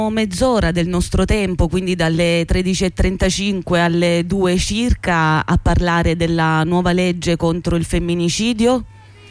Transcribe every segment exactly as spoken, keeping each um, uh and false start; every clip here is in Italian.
Mezz'ora del nostro tempo, quindi dalle tredici e trentacinque alle due circa, a parlare della nuova legge contro il femminicidio.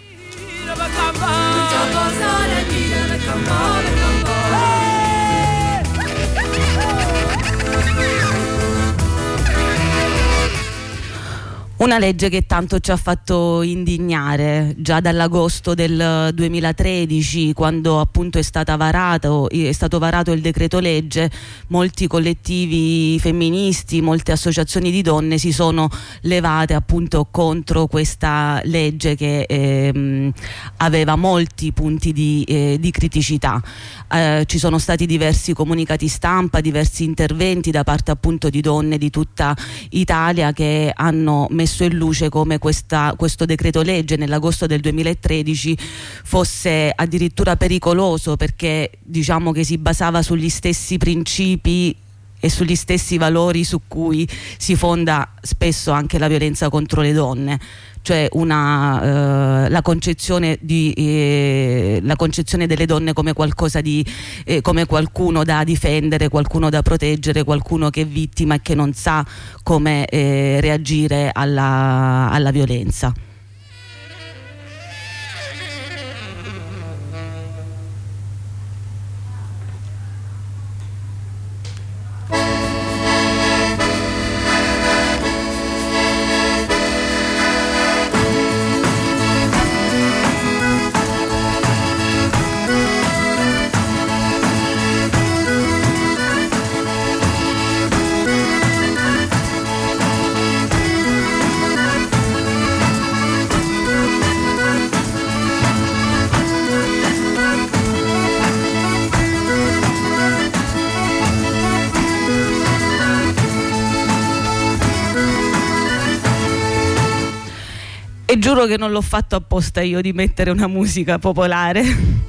Una legge che tanto ci ha fatto indignare già dall'agosto del duemilatredici, quando appunto è stata varato, è stato varato il decreto legge. Molti collettivi femministi, molte associazioni di donne si sono levate appunto contro questa legge che ehm, aveva molti punti di, eh, di criticità. Eh, ci sono stati diversi comunicati stampa, diversi interventi da parte appunto di donne di tutta Italia che hanno messo in luce come questa, questo decreto legge nell'agosto del duemilatredici fosse addirittura pericoloso, perché diciamo che si basava sugli stessi principi e sugli stessi valori su cui si fonda spesso anche la violenza contro le donne, cioè una, eh, la, concezione di, eh, la concezione delle donne come qualcosa di eh, come qualcuno da difendere, qualcuno da proteggere, qualcuno che è vittima e che non sa come eh, reagire alla, alla violenza. E giuro che non l'ho fatto apposta io di mettere una musica popolare.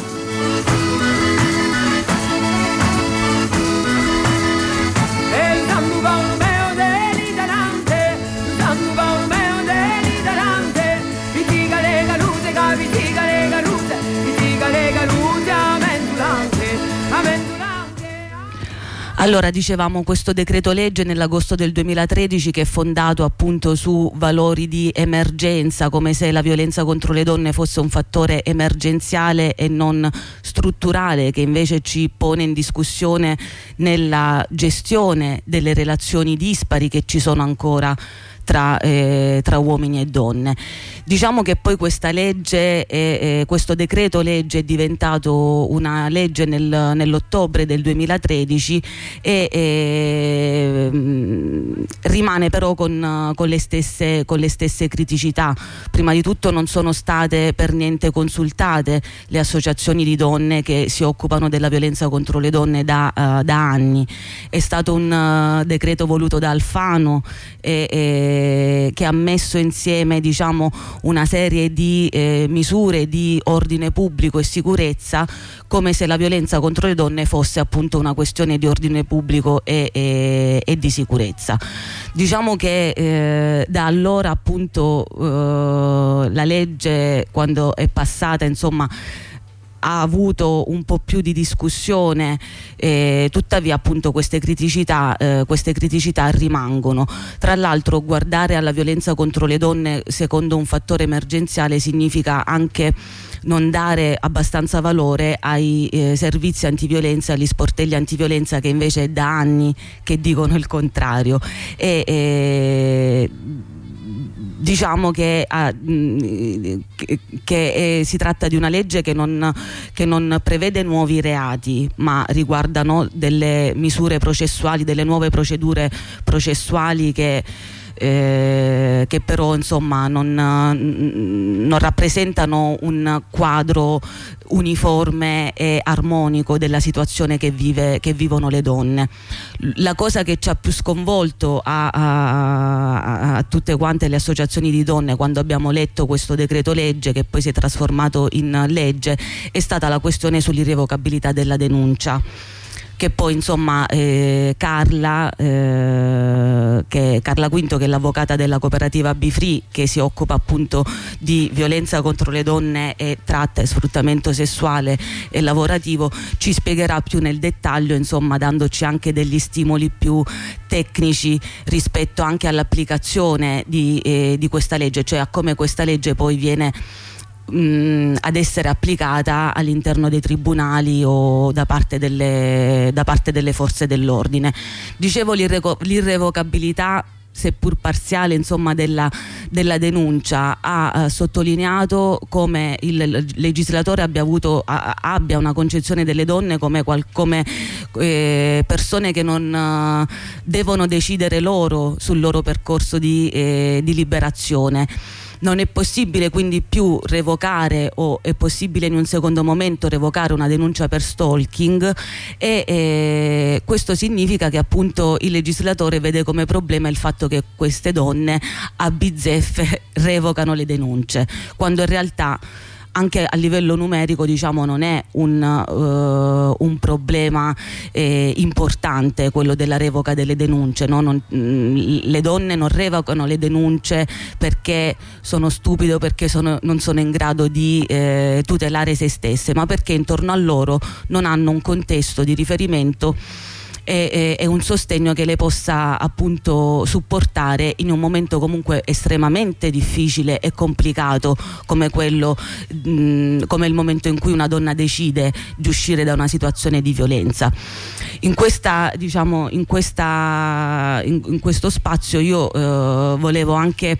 Allora, dicevamo, questo decreto legge nell'agosto del duemilatredici, che è fondato appunto su valori di emergenza, come se la violenza contro le donne fosse un fattore emergenziale e non strutturale, che invece ci pone in discussione nella gestione delle relazioni dispari che ci sono ancora Tra, eh, tra uomini e donne. Diciamo che poi questa legge, eh, eh, questo decreto legge è diventato una legge nel, nell'ottobre del duemilatredici e eh, rimane però con, con, le stesse, con le stesse criticità. Prima di tutto non sono state per niente consultate le associazioni di donne che si occupano della violenza contro le donne da, uh, da anni. È stato un uh, decreto voluto da Alfano e, e che ha messo insieme, diciamo, una serie di eh, misure di ordine pubblico e sicurezza, come se la violenza contro le donne fosse appunto una questione di ordine pubblico e, e, e di sicurezza. Diciamo che eh, da allora appunto eh, la legge, quando è passata, insomma, ha avuto un po' più di discussione, eh, tuttavia appunto queste criticità, eh, queste criticità rimangono. Tra l'altro, guardare alla violenza contro le donne secondo un fattore emergenziale significa anche non dare abbastanza valore ai eh, servizi antiviolenza, agli sportelli antiviolenza, che invece è da anni che dicono il contrario. E, eh, diciamo che, ah, che, che eh, si tratta di una legge che non, che non prevede nuovi reati, ma riguardano delle misure processuali, delle nuove procedure processuali che Eh, che però insomma non, non rappresentano un quadro uniforme e armonico della situazione che, vive, che vivono le donne. La cosa che ci ha più sconvolto a, a, a tutte quante le associazioni di donne quando abbiamo letto questo decreto legge, che poi si è trasformato in legge, è stata la questione sull'irrevocabilità della denuncia. che poi insomma eh, Carla eh, che Carla Quinto, che è l'avvocata della cooperativa Befree, che si occupa appunto di violenza contro le donne e tratta e sfruttamento sessuale e lavorativo, ci spiegherà più nel dettaglio, insomma dandoci anche degli stimoli più tecnici rispetto anche all'applicazione di, eh, di questa legge, cioè a come questa legge poi viene mh, ad essere applicata all'interno dei tribunali o da parte delle, da parte delle forze dell'ordine. Dicevo l'irrevocabilità, seppur parziale, insomma, della, della denuncia. Ha uh, sottolineato come il legislatore abbia avuto a, abbia una concezione delle donne come, qual, come eh, persone che non uh, devono decidere loro sul loro percorso di, eh, di liberazione. Non è possibile quindi più revocare, o è possibile in un secondo momento revocare una denuncia per stalking, e eh, questo significa che appunto il legislatore vede come problema il fatto che queste donne a bizzeffe revocano le denunce, quando in realtà anche a livello numerico, diciamo, non è un, uh, un problema eh, importante quello della revoca delle denunce, no? Non, mh, le donne non revocano le denunce perché sono stupide o perché sono, non sono in grado di eh, tutelare se stesse, ma perché intorno a loro non hanno un contesto di riferimento e, e un sostegno che le possa appunto supportare in un momento comunque estremamente difficile e complicato come quello mh, come il momento in cui una donna decide di uscire da una situazione di violenza. In questa, diciamo, in questa in, in questo spazio io eh, volevo anche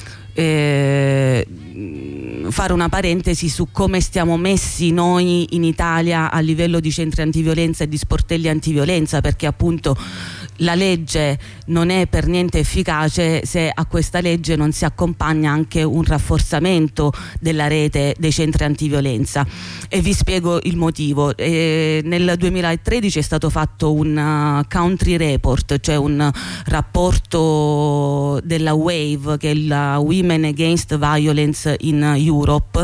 eh, fare una parentesi su come stiamo messi noi in Italia a livello di centri antiviolenza e di sportelli antiviolenza, perché appunto la legge non è per niente efficace se a questa legge non si accompagna anche un rafforzamento della rete dei centri antiviolenza, e vi spiego il motivo. Eh, nel duemilatredici è stato fatto un uh, country report, cioè un rapporto della WAVE, che è la Women Against Violence in Europe,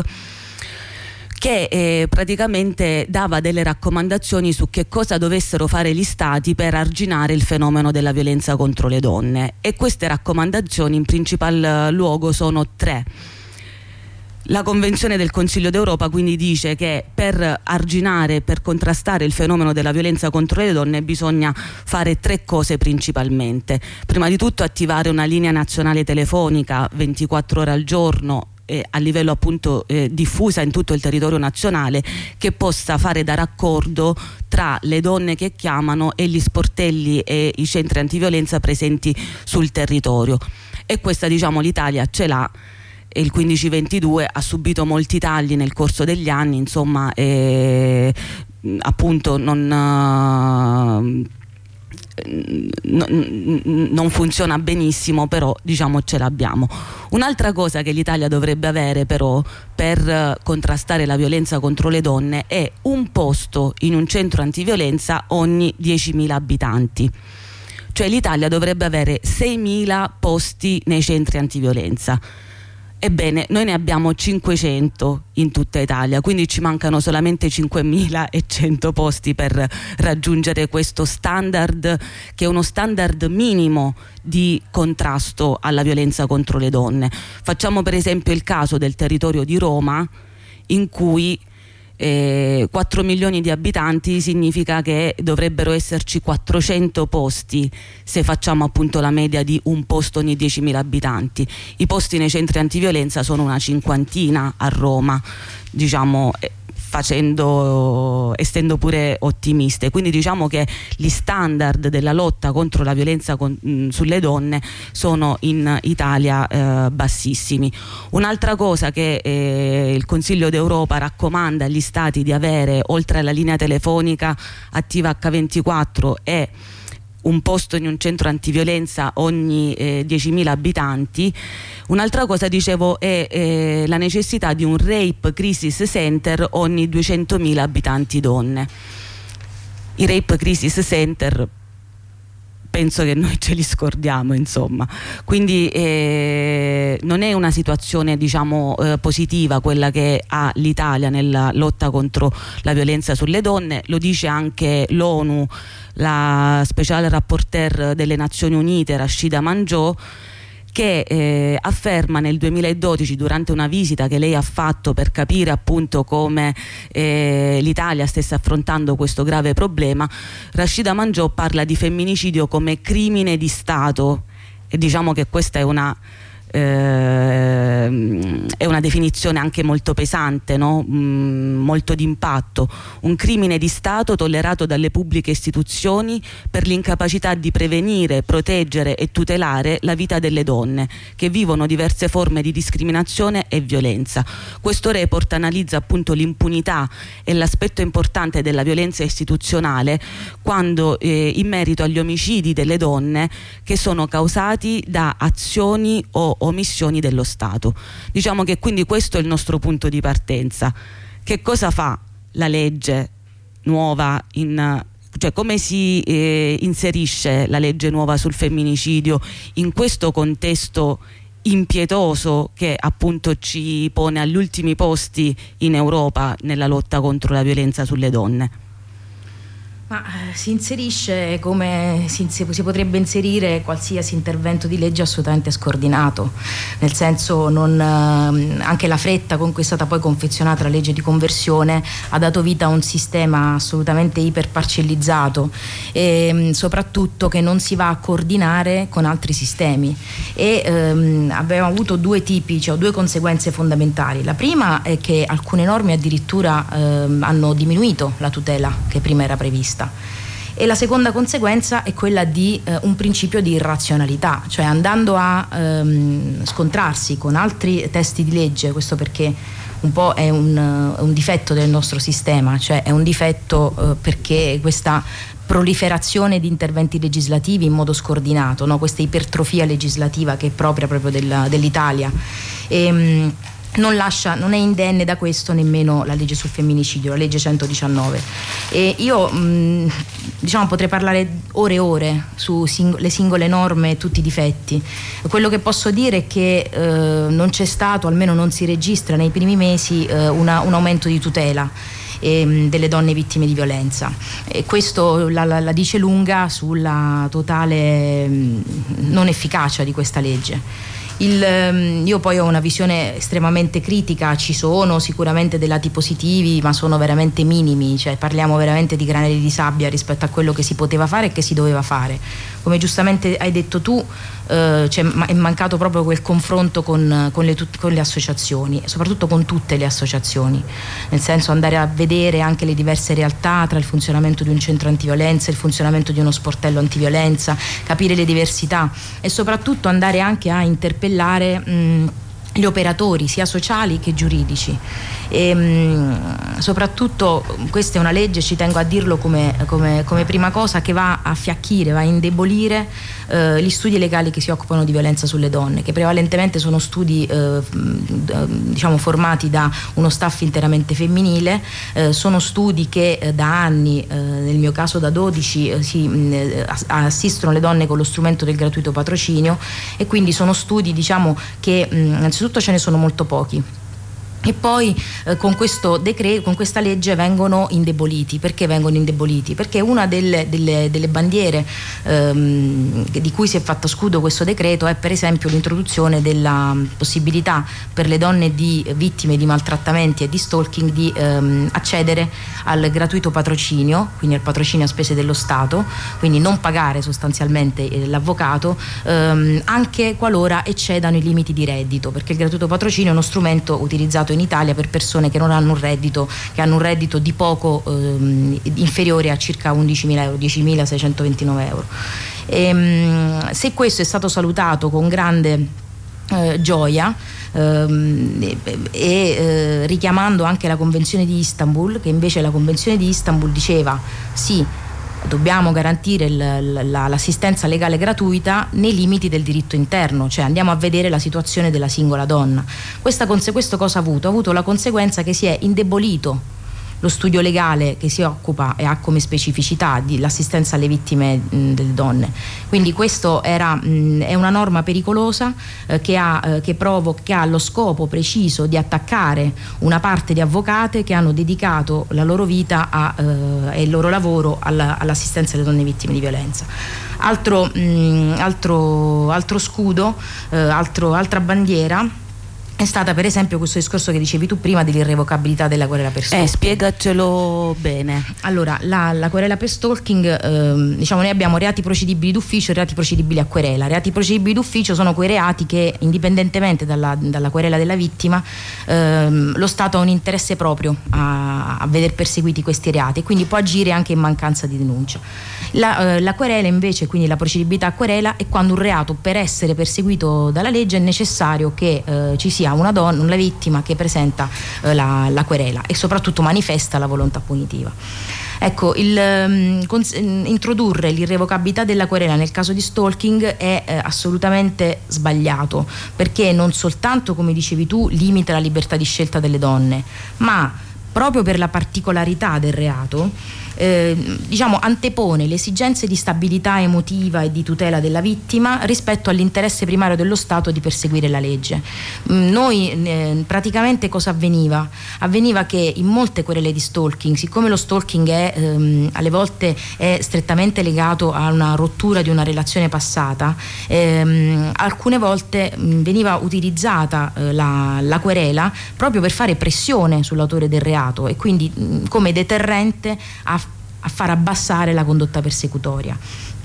che eh, praticamente dava delle raccomandazioni su che cosa dovessero fare gli stati per arginare il fenomeno della violenza contro le donne, e queste raccomandazioni in principal luogo sono tre. La Convenzione del Consiglio d'Europa quindi dice che per arginare, per contrastare il fenomeno della violenza contro le donne bisogna fare tre cose principalmente. Prima di tutto attivare una linea nazionale telefonica ventiquattro ore al giorno, Eh, a livello appunto eh, diffusa in tutto il territorio nazionale, che possa fare da raccordo tra le donne che chiamano e gli sportelli e i centri antiviolenza presenti sul territorio. E questa, diciamo, l'Italia ce l'ha, e il quindici ventidue ha subito molti tagli nel corso degli anni, insomma, eh, appunto non uh, non funziona benissimo, però diciamo ce l'abbiamo. Un'altra cosa che l'Italia dovrebbe avere però per contrastare la violenza contro le donne è un posto in un centro antiviolenza ogni diecimila abitanti, cioè l'Italia dovrebbe avere seimila posti nei centri antiviolenza. Ebbene, noi ne abbiamo cinquecento in tutta Italia, quindi ci mancano solamente cinquemilacento posti per raggiungere questo standard, che è uno standard minimo di contrasto alla violenza contro le donne. Facciamo per esempio il caso del territorio di Roma, in cui Eh, quattro milioni di abitanti, significa che dovrebbero esserci quattrocento posti se facciamo appunto la media di un posto ogni diecimila abitanti. I posti nei centri antiviolenza sono una cinquantina a Roma, diciamo, eh, facendo, essendo pure ottimiste. Quindi diciamo che gli standard della lotta contro la violenza con, mh, sulle donne sono in Italia eh, bassissimi. Un'altra cosa che eh, il Consiglio d'Europa raccomanda agli stati di avere, oltre alla linea telefonica attiva acca ventiquattro, è un posto in un centro antiviolenza ogni eh, diecimila abitanti. Un'altra cosa, dicevo, è eh, la necessità di un Rape Crisis Center ogni duecentomila abitanti donne. I Rape Crisis Center, penso che noi ce li scordiamo, insomma. Quindi eh, non è una situazione, diciamo, eh, positiva quella che ha l'Italia nella lotta contro la violenza sulle donne. Lo dice anche l'ONU, la speciale rapporteur delle Nazioni Unite Rashida Manjoo, che eh, afferma nel duemiladodici, durante una visita che lei ha fatto per capire appunto come eh, l'Italia stesse affrontando questo grave problema, Rashida Manjoo parla di femminicidio come crimine di Stato, e diciamo che questa è una Eh, è una definizione anche molto pesante, no? Mm, molto d'impatto. Un crimine di Stato tollerato dalle pubbliche istituzioni per l'incapacità di prevenire, proteggere e tutelare la vita delle donne che vivono diverse forme di discriminazione e violenza. Questo report analizza appunto l'impunità e l'aspetto importante della violenza istituzionale quando eh, in merito agli omicidi delle donne che sono causati da azioni o omissioni dello Stato. Diciamo che quindi questo è il nostro punto di partenza. Che cosa fa la legge nuova, in, cioè come si eh, inserisce la legge nuova sul femminicidio in questo contesto impietoso che appunto ci pone agli ultimi posti in Europa nella lotta contro la violenza sulle donne? Ma eh, si inserisce come si, si potrebbe inserire qualsiasi intervento di legge assolutamente scordinato, nel senso non, eh, anche la fretta con cui è stata poi confezionata la legge di conversione ha dato vita a un sistema assolutamente iperparcellizzato e mh, soprattutto che non si va a coordinare con altri sistemi e ehm, abbiamo avuto due tipi, cioè due conseguenze fondamentali. La prima è che alcune norme addirittura ehm, hanno diminuito la tutela che prima era prevista. E la seconda conseguenza è quella di eh, un principio di irrazionalità, cioè andando a ehm, scontrarsi con altri testi di legge, questo perché un po' è un, un difetto del nostro sistema, cioè è un difetto eh, perché questa proliferazione di interventi legislativi in modo scordinato, no? Questa ipertrofia legislativa che è propria proprio della, dell'Italia. E, mh, Non, lascia, non è indenne da questo nemmeno la legge sul femminicidio, la legge centodiciannove. E io mh, diciamo potrei parlare ore e ore sulle sing- singole norme e tutti i difetti. Quello che posso dire è che eh, non c'è stato, almeno non si registra nei primi mesi, eh, una, un aumento di tutela eh, delle donne vittime di violenza. E questo la, la, la dice lunga sulla totale mh, non efficacia di questa legge. Il, io poi ho una visione estremamente critica, ci sono sicuramente dei lati positivi ma sono veramente minimi, cioè parliamo veramente di granelli di sabbia rispetto a quello che si poteva fare e che si doveva fare. Come giustamente hai detto tu, eh, cioè, è mancato proprio quel confronto con, con, le, con le associazioni, soprattutto con tutte le associazioni, nel senso andare a vedere anche le diverse realtà tra il funzionamento di un centro antiviolenza, il funzionamento di uno sportello antiviolenza, capire le diversità e soprattutto andare anche a interpellare mh, gli operatori sia sociali che giuridici. E, mh, soprattutto questa è una legge, ci tengo a dirlo come, come, come prima cosa, che va a fiacchire, va a indebolire eh, gli studi legali che si occupano di violenza sulle donne, che prevalentemente sono studi eh, diciamo formati da uno staff interamente femminile, eh, sono studi che eh, da anni, eh, nel mio caso da dodici, eh, si, mh, assistono le donne con lo strumento del gratuito patrocinio e quindi sono studi diciamo che mh, innanzitutto ce ne sono molto pochi. E poi eh, con questo decreto, con questa legge vengono indeboliti. Perché vengono indeboliti? Perché una delle, delle, delle bandiere ehm, di cui si è fatto scudo questo decreto è per esempio l'introduzione della possibilità per le donne di vittime di maltrattamenti e di stalking di ehm, accedere al gratuito patrocinio, quindi al patrocinio a spese dello Stato, quindi non pagare sostanzialmente eh, l'avvocato, ehm, anche qualora eccedano i limiti di reddito, perché il gratuito patrocinio è uno strumento utilizzato in Italia per persone che non hanno un reddito, che hanno un reddito di poco ehm, inferiore a circa undicimila euro, diecimilaseicentoventinove euro. E, mh, se questo è stato salutato con grande eh, gioia ehm, e, e eh, richiamando anche la Convenzione di Istanbul, che invece la Convenzione di Istanbul diceva sì, dobbiamo garantire l- la- l'assistenza legale gratuita nei limiti del diritto interno, cioè andiamo a vedere la situazione della singola donna. Questa conse- questo cosa ha avuto? Ha avuto la conseguenza che si è indebolito lo studio legale che si occupa e ha come specificità di l'assistenza alle vittime mh, delle donne. Quindi questo era, mh, è una norma pericolosa eh, che, ha, eh, che, provo, che ha lo scopo preciso di attaccare una parte di avvocate che hanno dedicato la loro vita a, eh, e il loro lavoro alla, all'assistenza alle donne vittime di violenza. Altro, mh, altro, altro scudo, eh, altro, altra bandiera è stata per esempio questo discorso che dicevi tu prima dell'irrevocabilità della querela per stalking. Eh, spiegacelo bene. Allora, la, la querela per stalking, ehm, diciamo, noi abbiamo reati procedibili d'ufficio e reati procedibili a querela. Reati procedibili d'ufficio sono quei reati che, indipendentemente dalla, dalla querela della vittima, ehm, lo Stato ha un interesse proprio a, a veder perseguiti questi reati e quindi può agire anche in mancanza di denuncia. La, eh, la querela invece, quindi la procedibilità a querela, è quando un reato, per essere perseguito dalla legge, è necessario che eh, ci sia una donna, una vittima che presenta eh, la, la querela e soprattutto manifesta la volontà punitiva. Ecco, il, um, cons- introdurre l'irrevocabilità della querela nel caso di stalking è eh, assolutamente sbagliato, perché non soltanto, come dicevi tu, limita la libertà di scelta delle donne, ma proprio per la particolarità del reato Eh, diciamo antepone le esigenze di stabilità emotiva e di tutela della vittima rispetto all'interesse primario dello Stato di perseguire la legge. Mm, noi eh, praticamente cosa avveniva? Avveniva che in molte querele di stalking, siccome lo stalking è ehm, alle volte è strettamente legato a una rottura di una relazione passata, ehm, alcune volte mh, veniva utilizzata eh, la, la querela proprio per fare pressione sull'autore del reato e quindi mh, come deterrente a a far abbassare la condotta persecutoria.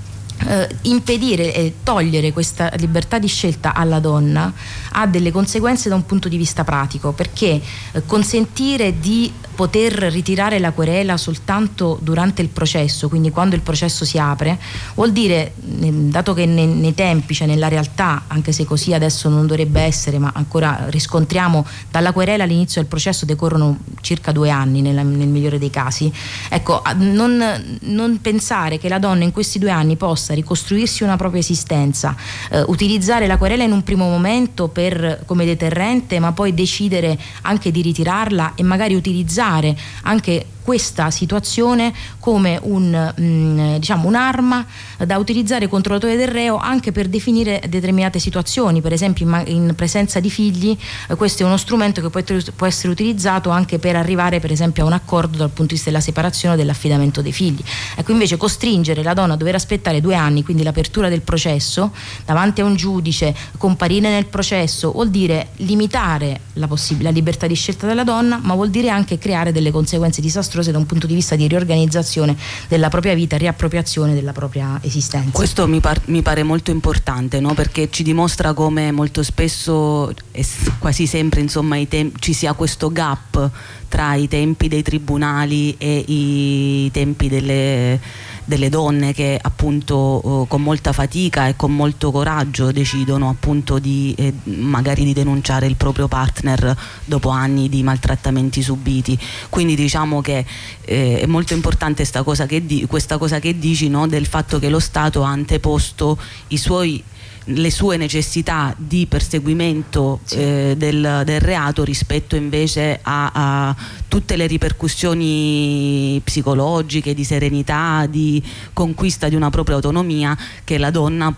Eh, impedire e togliere questa libertà di scelta alla donna ha delle conseguenze da un punto di vista pratico, perché eh, consentire di poter ritirare la querela soltanto durante il processo, quindi quando il processo si apre, vuol dire, dato che nei, nei tempi, cioè nella realtà, anche se così adesso non dovrebbe essere, ma ancora riscontriamo dalla querela all'inizio del processo decorrono circa due anni nella, nel migliore dei casi, ecco, non, non pensare che la donna in questi due anni possa ricostruirsi una propria esistenza, eh, utilizzare la querela in un primo momento per, come deterrente, ma poi decidere anche di ritirarla e magari utilizzare anche questa situazione come un, mh, diciamo un'arma da utilizzare contro l'autore del reo anche per definire determinate situazioni, per esempio in, in presenza di figli, eh, questo è uno strumento che può, può essere utilizzato anche per arrivare per esempio a un accordo dal punto di vista della separazione o dell'affidamento dei figli. Ecco, invece costringere la donna a dover aspettare due anni, quindi l'apertura del processo davanti a un giudice, comparire nel processo, vuol dire limitare la, possib- la libertà di scelta della donna, ma vuol dire anche creare delle conseguenze disastrose da un punto di vista di riorganizzazione della propria vita, riappropriazione della propria esistenza. Questo mi, par- mi pare molto importante, no? Perché ci dimostra come molto spesso e quasi sempre insomma i tem- ci sia questo gap tra i tempi dei tribunali e i tempi delle, delle donne che appunto oh, con molta fatica e con molto coraggio decidono appunto di eh, magari di denunciare il proprio partner dopo anni di maltrattamenti subiti. Quindi diciamo che eh, è molto importante sta cosa che di- questa cosa che dici, no? Del fatto che lo Stato ha anteposto i suoi le sue necessità di perseguimento sì. eh, del, del reato rispetto invece a, a tutte le ripercussioni psicologiche, di serenità, di conquista di una propria autonomia che la donna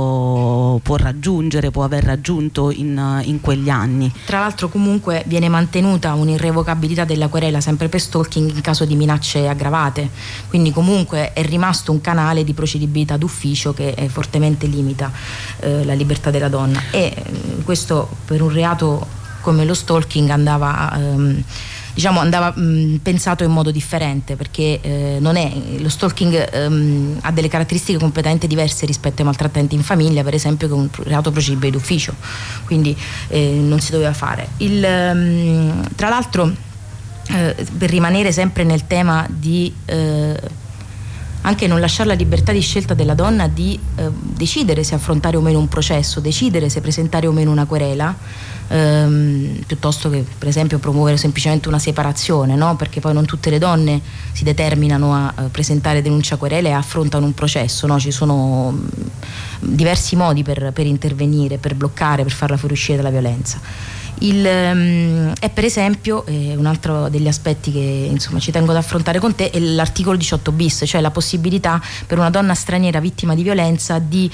può, può raggiungere, può aver raggiunto in, in quegli anni. Tra l'altro comunque viene mantenuta un'irrevocabilità della querela sempre per stalking in caso di minacce aggravate, quindi comunque è rimasto un canale di procedibilità d'ufficio che è fortemente limita la libertà della donna e questo per un reato come lo stalking andava um, diciamo andava um, pensato in modo differente, perché eh, non è lo stalking um, ha delle caratteristiche completamente diverse rispetto ai maltrattamenti in famiglia, per esempio, che è un reato procedibile d'ufficio, quindi eh, non si doveva fare il, um, tra l'altro eh, per rimanere sempre nel tema di eh, anche non lasciare la libertà di scelta della donna di eh, decidere se affrontare o meno un processo, decidere se presentare o meno una querela, ehm, piuttosto che per esempio promuovere semplicemente una separazione, no? Perché poi non tutte le donne si determinano a, a presentare denuncia querela e affrontano un processo, no? Ci sono mh, diversi modi per, per intervenire, per bloccare, per farla fuoriuscire dalla violenza. Il, um, è per esempio eh, un altro degli aspetti che insomma ci tengo ad affrontare con te è l'articolo diciotto bis, cioè la possibilità per una donna straniera vittima di violenza di,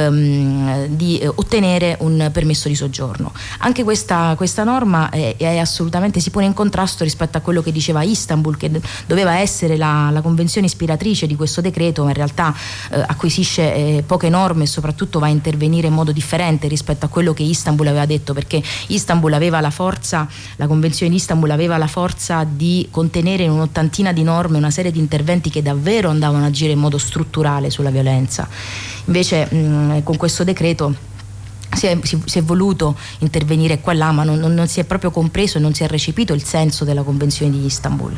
um, di eh, ottenere un permesso di soggiorno. Anche questa, questa norma è, è assolutamente, si pone in contrasto rispetto a quello che diceva Istanbul, che doveva essere la, la convenzione ispiratrice di questo decreto, ma in realtà eh, acquisisce eh, poche norme e soprattutto va a intervenire in modo differente rispetto a quello che Istanbul aveva detto, perché Istanbul aveva la forza, la convenzione di Istanbul aveva la forza di contenere in un'ottantina di norme una serie di interventi che davvero andavano a agire in modo strutturale sulla violenza. Invece mh, con questo decreto Si è, si, si è voluto intervenire qua e là, ma non, non, non si è proprio compreso e non si è recepito il senso della Convenzione di Istanbul.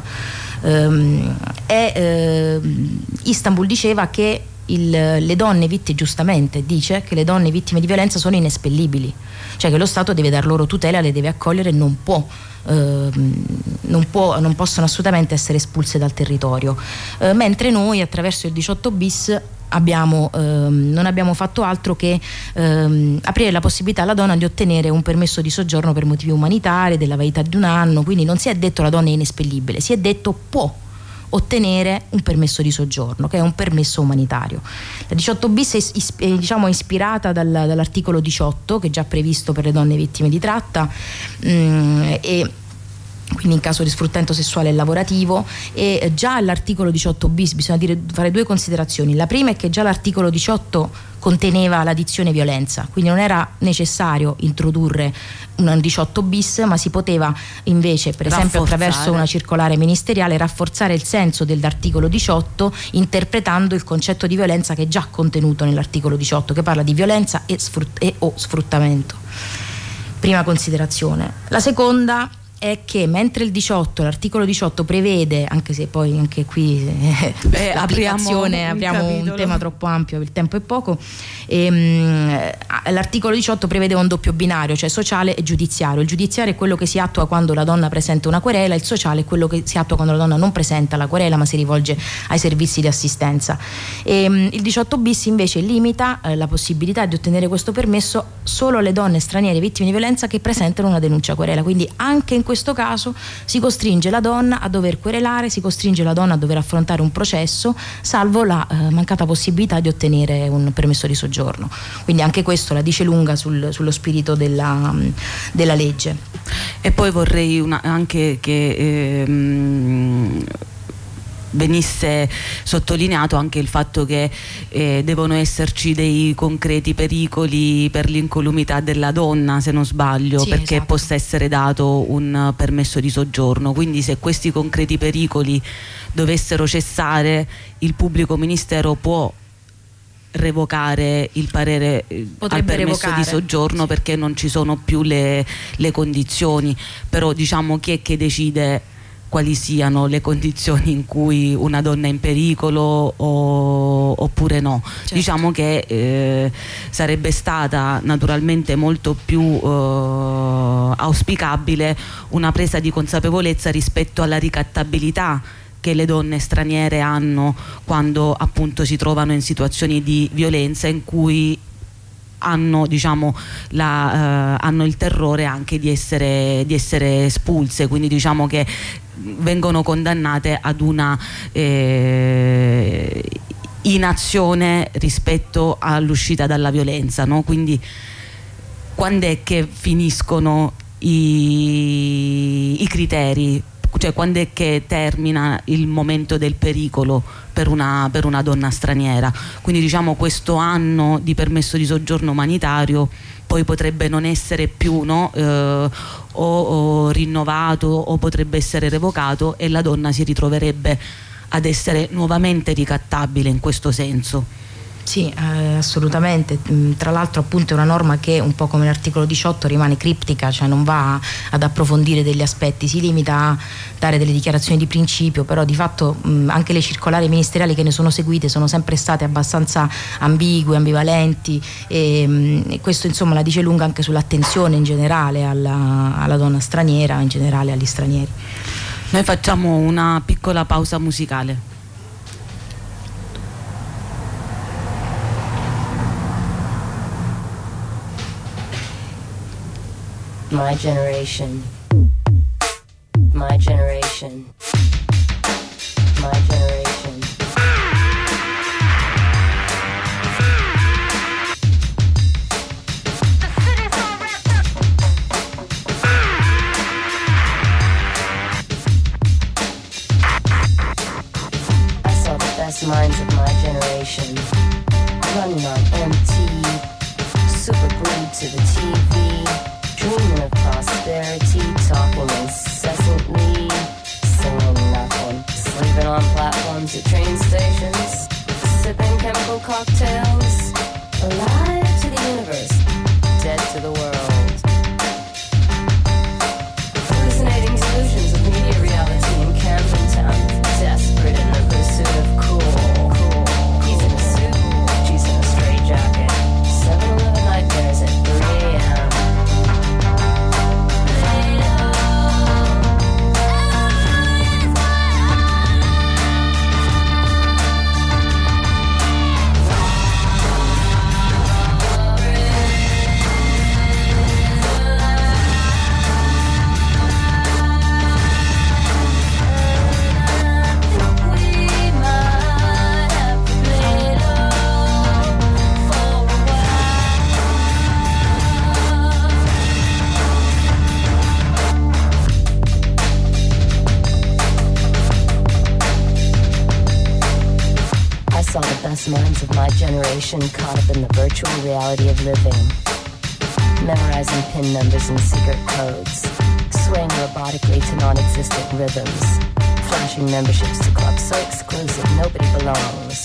Um, e, uh, Istanbul diceva che il, le donne vittime, giustamente dice che le donne vittime di violenza sono inespellibili, cioè che lo Stato deve dar loro tutela, le deve accogliere e non può Uh, non, può, non possono assolutamente essere espulse dal territorio, uh, mentre noi attraverso il diciotto bis abbiamo, ehm, non abbiamo fatto altro che ehm, aprire la possibilità alla donna di ottenere un permesso di soggiorno per motivi umanitari della validità di un anno. Quindi non si è detto la donna è inespellibile, si è detto può ottenere un permesso di soggiorno, che è un permesso umanitario. La diciotto bis è, is, è diciamo, ispirata dal, dall'articolo diciotto, che è già previsto per le donne vittime di tratta, mh, e quindi in caso di sfruttamento sessuale e lavorativo. E già all'articolo diciotto bis bisogna dire, fare due considerazioni. La prima è che già l'articolo diciotto conteneva la dizione violenza, quindi non era necessario introdurre un diciotto bis, ma si poteva invece, per esempio attraverso una circolare ministeriale, rafforzare il senso dell'articolo diciotto interpretando il concetto di violenza che è già contenuto nell'articolo diciotto, che parla di violenza e, sfrut- e o sfruttamento. Prima considerazione. La seconda è che mentre il diciotto, l'articolo diciotto prevede, anche se poi anche qui eh, eh, l'applicazione apriamo un, un tema troppo ampio, il tempo è poco, ehm, l'articolo diciotto prevede un doppio binario, cioè sociale e giudiziario. Il giudiziario è quello che si attua quando la donna presenta una querela, il sociale è quello che si attua quando la donna non presenta la querela ma si rivolge ai servizi di assistenza. Ehm, il diciotto bis invece limita eh, la possibilità di ottenere questo permesso solo alle donne straniere vittime di violenza che presentano una denuncia querela, quindi anche in questo caso si costringe la donna a dover querelare, si costringe la donna a dover affrontare un processo, salvo la eh, mancata possibilità di ottenere un permesso di soggiorno. Quindi anche questo la dice lunga sul, sullo spirito della, della legge. E poi vorrei una, anche che ehm, venisse sottolineato anche il fatto che eh, devono esserci dei concreti pericoli per l'incolumità della donna, se non sbaglio, sì, perché esatto, possa essere dato un permesso di soggiorno. Quindi se questi concreti pericoli dovessero cessare, il pubblico ministero può revocare il parere Potrebbe al permesso revocare. di soggiorno, sì, perché non ci sono più le, le condizioni. Però diciamo chi è che decide quali siano le condizioni in cui una donna è in pericolo o, oppure no. Certo. Diciamo che eh, sarebbe stata naturalmente molto più eh, auspicabile una presa di consapevolezza rispetto alla ricattabilità che le donne straniere hanno quando appunto si trovano in situazioni di violenza in cui hanno, diciamo, la, eh, hanno il terrore anche di essere, di essere espulse, quindi diciamo che vengono condannate ad una eh, inazione rispetto all'uscita dalla violenza, no? Quindi quando è che finiscono i, i criteri? Cioè quando è che termina il momento del pericolo per una, per una donna straniera? Quindi diciamo questo anno di permesso di soggiorno umanitario poi potrebbe non essere più, no, eh, o, o rinnovato o potrebbe essere revocato e la donna si ritroverebbe ad essere nuovamente ricattabile in questo senso. Sì, eh, assolutamente. Tra l'altro appunto è una norma che un po' come l'articolo diciotto rimane criptica, cioè non va ad approfondire degli aspetti, si limita a dare delle dichiarazioni di principio, però di fatto mh, anche le circolari ministeriali che ne sono seguite sono sempre state abbastanza ambigue, ambivalenti e, mh, e questo insomma la dice lunga anche sull'attenzione in generale alla, alla donna straniera, in generale agli stranieri. Noi facciamo una piccola pausa musicale. My generation. My generation. My generation. I saw the best minds of my generation running on empty, super glued to the T V, dreaming of prosperity, talking incessantly, singing nothing, sleeping on platforms at train stations, sipping chemical cocktails, alive to the universe, dead to the world, hallucinating delusions of media reality in Camden Town, desperate in the pursuit of cool, cool. He's in a suit, she's in a straight jacket, seven eleven nightmares at three a.m. Saw the best minds of my generation caught up in the virtual reality of living, memorizing pin numbers and secret codes, swaying robotically to non-existent rhythms, flashing memberships to clubs so exclusive nobody belongs.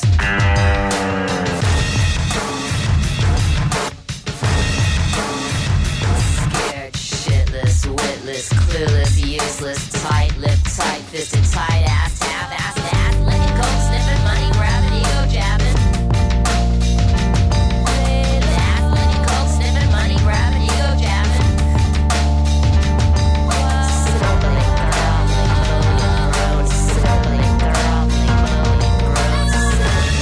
Scared, shitless, witless, clueless, useless, tight-lipped, tight-fisted, tight-assed, half-assed, ass-licking, coke-sniffing, money grabbing, ego jabbing. Ass-licking, coke-sniffing, money grabbing, ego jabbing. Snuggling, groveling, moaning, groans. Snuggling, groveling, moaning, groans.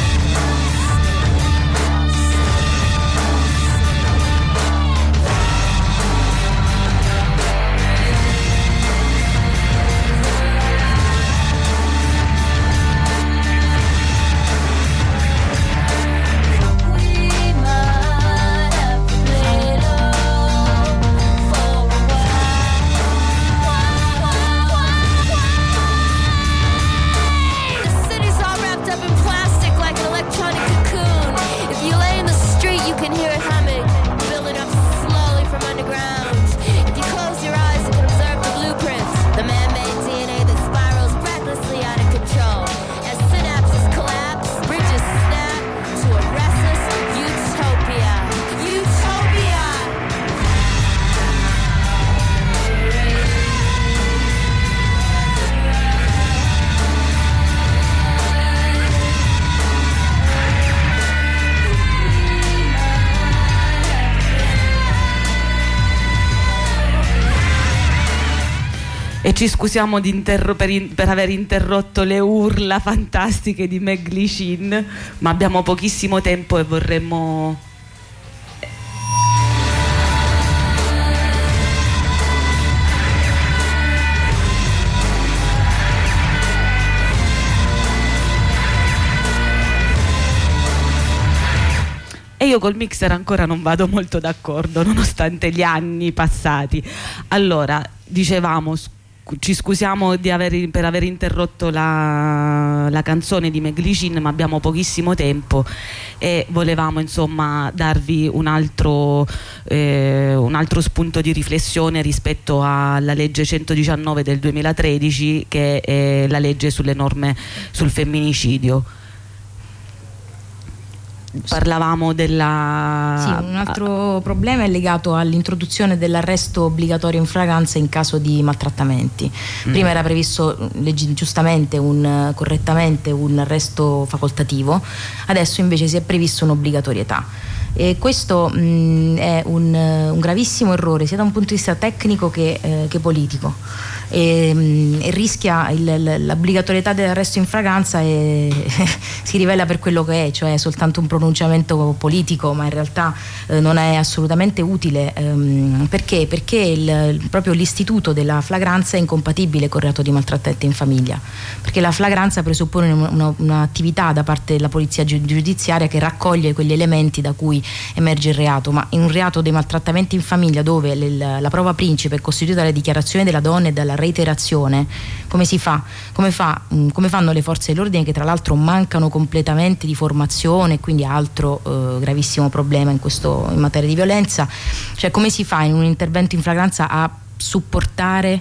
E ci scusiamo di interro- per, in- per aver interrotto le urla fantastiche di Meg Lee Shin, ma abbiamo pochissimo tempo e vorremmo... E io col mixer ancora non vado molto d'accordo, nonostante gli anni passati. Allora, dicevamo, ci scusiamo di aver, per aver interrotto la, la canzone di Meg Lee Shin, ma abbiamo pochissimo tempo e volevamo insomma darvi un altro, eh, un altro spunto di riflessione rispetto alla legge centodiciannove del duemilatredici, che è la legge sulle norme sul femminicidio. Parlavamo della... Sì, un altro problema è legato all'introduzione dell'arresto obbligatorio in flagranza in caso di maltrattamenti. Prima mm. era previsto leggi, giustamente un, correttamente un arresto facoltativo, adesso invece si è previsto un'obbligatorietà. E questo mh, è un, un gravissimo errore sia da un punto di vista tecnico che, eh, che politico. E, mh, e rischia il, l'obbligatorietà dell'arresto in flagranza e si rivela per quello che è, cioè soltanto un pronunciamento politico, ma in realtà eh, non è assolutamente utile. Ehm, perché? Perché il, proprio l'istituto della flagranza è incompatibile con il reato di maltrattamento in famiglia, perché la flagranza presuppone una, un'attività da parte della polizia giudiziaria che raccoglie quegli elementi da cui emerge il reato, ma in un reato dei maltrattamenti in famiglia dove l, la prova principe è costituita dalle dichiarazioni della donna e dalla reiterazione, come si fa? Come, fa, come fanno le forze dell'ordine, che tra l'altro mancano completamente di formazione, quindi altro eh, gravissimo problema in, questo, in materia di violenza, cioè come si fa in un intervento in flagranza a supportare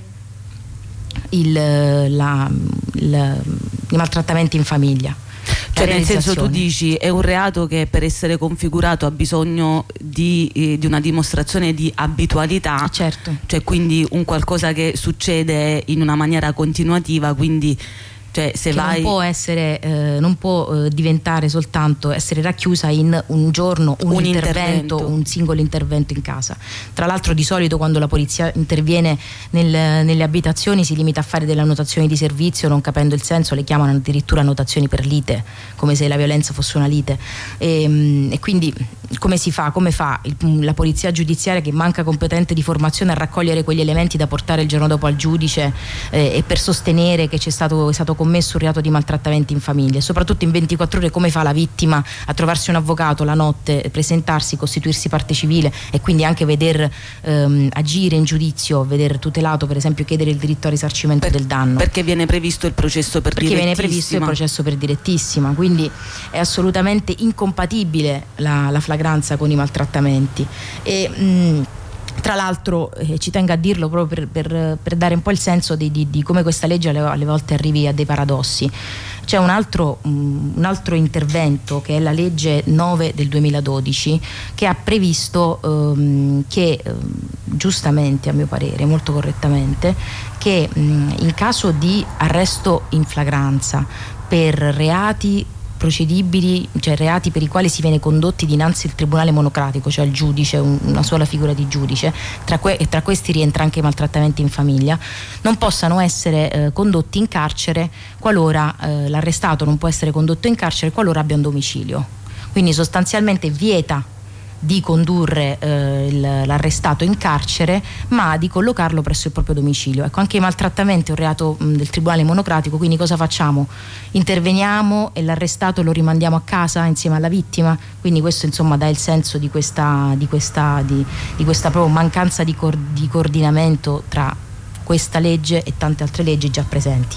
il, la, il, i maltrattamenti in famiglia? Cioè, nel senso, tu dici è un reato che per essere configurato ha bisogno di, eh, di una dimostrazione di abitualità, certo. Cioè quindi un qualcosa che succede in una maniera continuativa, quindi cioè se che vai... non può essere eh, non può eh, diventare soltanto essere racchiusa in un giorno un, un intervento, intervento un singolo intervento in casa. Tra l'altro di solito quando la polizia interviene nel, nelle abitazioni si limita a fare delle annotazioni di servizio, non capendo il senso le chiamano addirittura annotazioni per lite, come se la violenza fosse una lite. E, e quindi come si fa? Come fa il, la polizia giudiziaria, che manca competente di formazione, a raccogliere quegli elementi da portare il giorno dopo al giudice eh, e per sostenere che c'è stato, è stato commesso un reato di maltrattamenti in famiglia? E soprattutto in ventiquattro ore come fa la vittima a trovarsi un avvocato la notte, presentarsi, costituirsi parte civile e quindi anche veder ehm, agire in giudizio, veder tutelato, per esempio chiedere il diritto al risarcimento per, del danno? Perché viene previsto il processo per perché direttissima. viene previsto il processo per direttissima, quindi è assolutamente incompatibile la, la flagranza con i maltrattamenti. E mh, tra l'altro eh, ci tengo a dirlo proprio per, per, per dare un po' il senso di, di, di come questa legge alle, alle volte arrivi a dei paradossi. C'è un altro, um, un altro intervento che è la legge nove del duemiladodici, che ha previsto um, che um, giustamente, a mio parere, molto correttamente, che um, in caso di arresto in flagranza per reati procedibili, cioè reati per i quali si viene condotti dinanzi al tribunale monocratico, cioè il giudice, un, una sola figura di giudice, tra, que- e tra questi rientra anche i maltrattamenti in famiglia, non possano essere eh, condotti in carcere qualora eh, l'arrestato non può essere condotto in carcere qualora abbia un domicilio. Quindi sostanzialmente vieta di condurre eh, il, l'arrestato in carcere, ma di collocarlo presso il proprio domicilio. Ecco, anche i maltrattamenti è un reato mh, del tribunale monocratico, quindi cosa facciamo? Interveniamo e l'arrestato lo rimandiamo a casa insieme alla vittima, quindi questo insomma dà il senso di questa, di questa, di, di questa proprio mancanza di, cor- di coordinamento tra questa legge e tante altre leggi già presenti.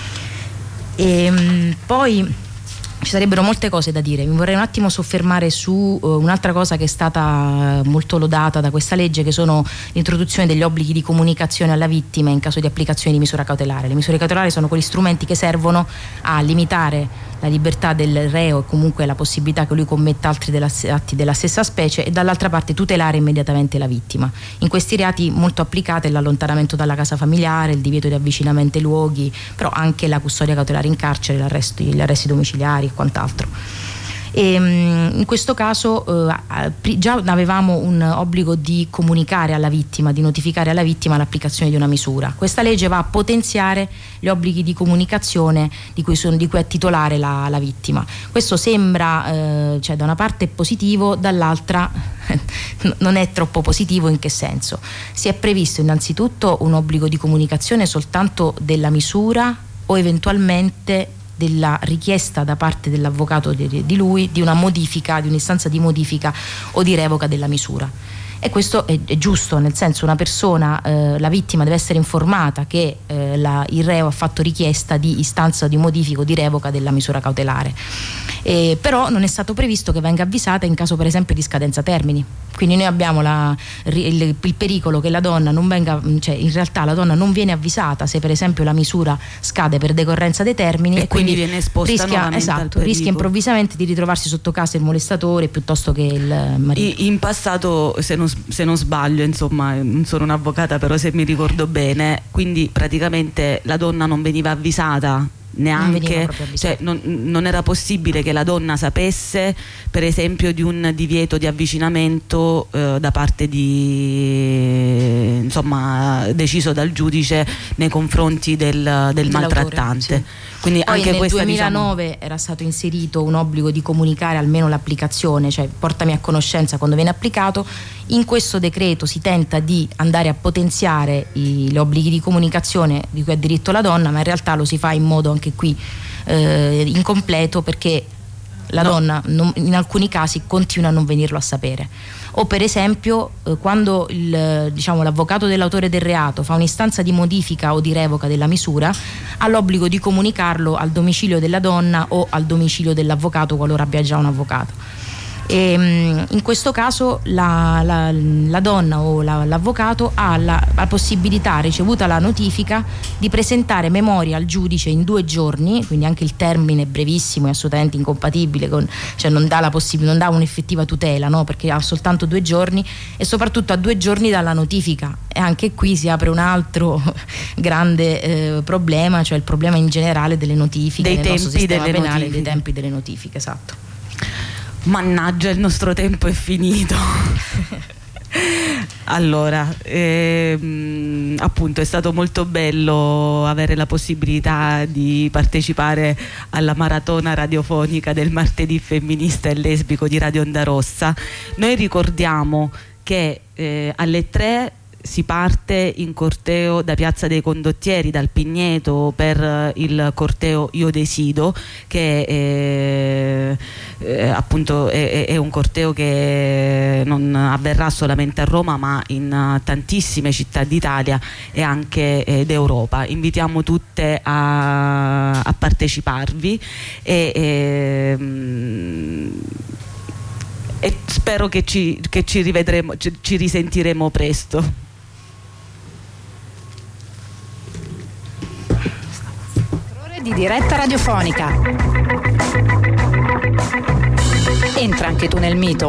E, mh, poi ci sarebbero molte cose da dire, mi vorrei un attimo soffermare su uh, un'altra cosa che è stata uh, molto lodata da questa legge, che sono l'introduzione degli obblighi di comunicazione alla vittima in caso di applicazione di misura cautelare. Le misure cautelari sono quegli strumenti che servono a limitare la libertà del reo e comunque la possibilità che lui commetta altri della, atti della stessa specie, e dall'altra parte tutelare immediatamente la vittima. In questi reati molto applicate l'allontanamento dalla casa familiare, il divieto di avvicinamento ai luoghi, però anche la custodia cautelare in carcere, l'arresto, gli arresti domiciliari e quant'altro. E, in questo caso eh, già avevamo un obbligo di comunicare alla vittima, di notificare alla vittima l'applicazione di una misura. Questa legge va a potenziare gli obblighi di comunicazione di cui, sono, di cui è titolare la, la vittima. Questo sembra, eh, cioè da una parte è positivo, dall'altra non è troppo positivo. In che senso? Si è previsto innanzitutto un obbligo di comunicazione soltanto della misura o eventualmente della richiesta da parte dell'avvocato di, di lui di una modifica, di un'istanza di modifica o di revoca della misura. E questo è, è giusto, nel senso, una persona, eh, la vittima deve essere informata che eh, la, il reo ha fatto richiesta di istanza di modifica o di revoca della misura cautelare. Eh, però non è stato previsto che venga avvisata in caso per esempio di scadenza termini. Quindi noi abbiamo la, il, il pericolo che la donna non venga, cioè in realtà la donna non viene avvisata se per esempio la misura scade per decorrenza dei termini, e, e quindi, quindi viene esposta rischia, esatto, rischia improvvisamente di ritrovarsi sotto casa il molestatore piuttosto che il marito. In passato, se non, se non sbaglio, insomma, non sono un'avvocata, però se mi ricordo bene, quindi praticamente la donna non veniva avvisata neanche, non, cioè, non, non era possibile che la donna sapesse per esempio di un divieto di avvicinamento eh, da parte di, insomma, deciso dal giudice nei confronti del, del maltrattante. Sì. Quindi poi anche nel questa, duemilanove diciamo, era stato inserito un obbligo di comunicare almeno l'applicazione, cioè portami a conoscenza quando viene applicato. In questo decreto si tenta di andare a potenziare i, gli obblighi di comunicazione di cui ha diritto la donna, ma in realtà lo si fa in modo anche qui eh, incompleto, perché la no. donna non, in alcuni casi continua a non venirlo a sapere. O per esempio eh, quando il, diciamo, l'avvocato dell'autore del reato fa un'istanza di modifica o di revoca della misura, ha l'obbligo di comunicarlo al domicilio della donna o al domicilio dell'avvocato qualora abbia già un avvocato. E, in questo caso la, la, la donna o la, l'avvocato ha la, la possibilità, ricevuta la notifica, di presentare memoria al giudice in due giorni, quindi anche il termine brevissimo è assolutamente incompatibile con, cioè non dà la possib- non dà un'effettiva tutela, no? Perché ha soltanto due giorni, e soprattutto a due giorni dalla notifica. E anche qui si apre un altro grande eh, problema, cioè il problema in generale delle notifiche dei nel tempi nostro sistema delle penale, notifiche. dei tempi delle notifiche, esatto. Mannaggia, il nostro tempo è finito. Allora, ehm, appunto è stato molto bello avere la possibilità di partecipare alla maratona radiofonica del martedì femminista e lesbico di Radio Onda Rossa. Noi ricordiamo che eh, alle tre si parte in corteo da Piazza dei Condottieri, dal Pigneto, per il corteo Io Decido, che è, eh, appunto è, è un corteo che non avverrà solamente a Roma ma in tantissime città d'Italia e anche eh, d'Europa. Invitiamo tutte a, a parteciparvi e, e e spero che ci, che ci rivedremo, ci, ci risentiremo presto. Di diretta radiofonica. Entra anche tu nel mito.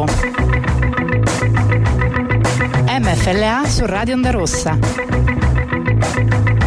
M F L A su Radio Onda Rossa.